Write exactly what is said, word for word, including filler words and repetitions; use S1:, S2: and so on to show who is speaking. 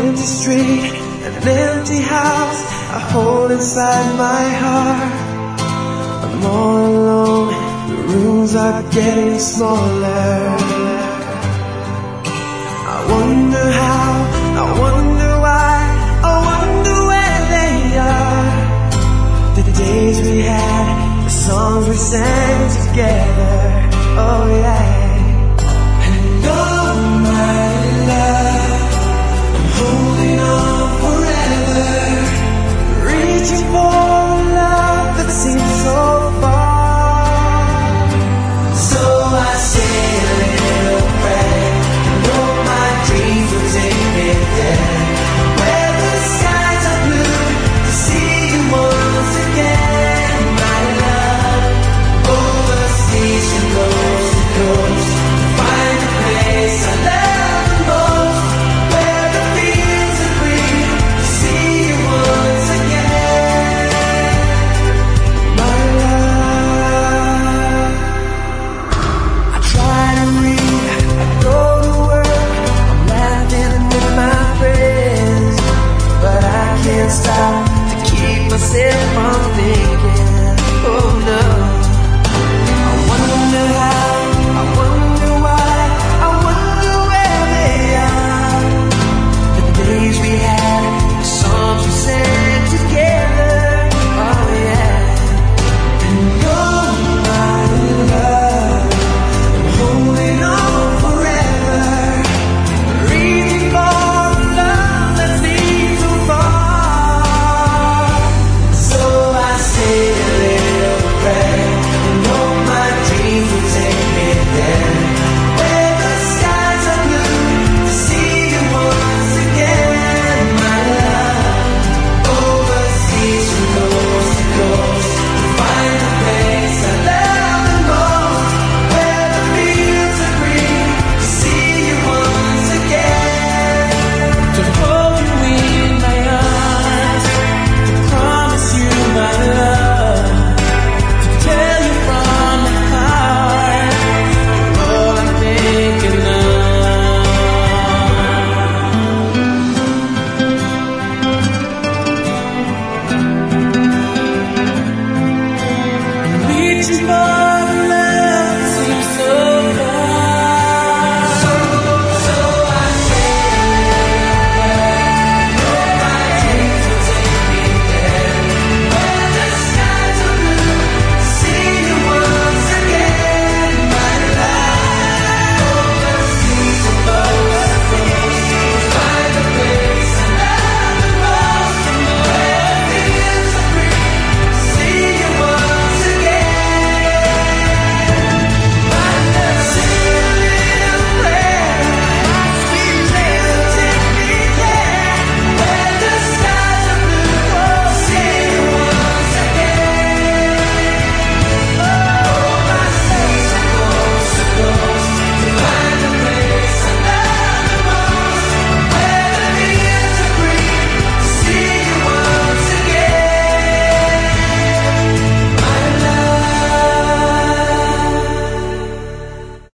S1: empty street, an empty house I hold inside my heart. I'm all alone, the rooms are getting smaller. I wonder how, I wonder why, I wonder where they are. The days we had, the songs we sang together, oh yeah. And oh my love, I'm holding on forever, reaching for a love that seems so far. So I say a little prayer, and hope my dreams will take me there, where the skies are blue, to see you once again, my love. Overseas and coast to coast, find a place I love the most, where the fields are green, to see you once again, my love. I try to read, I go to work, I'm laughing with my friends, but I can't stop to keep myself from thinking, oh no. I wonder how, I wonder why, I wonder where they are. The days we had, the songs we sang together, oh yeah. And oh my love, I'm holding on forever, reaching for a love that seems so far. So I say a little prayer, and hope my dreams will take me there, where the skies are blue, to see you once again, my love. Overseas from coast to coast, to find a place I love the most, where the fields are green, to see you once again, to hold you in my arms, to promise you my love, to tell you from the heart, you're all I'm thinking of. I'm reaching for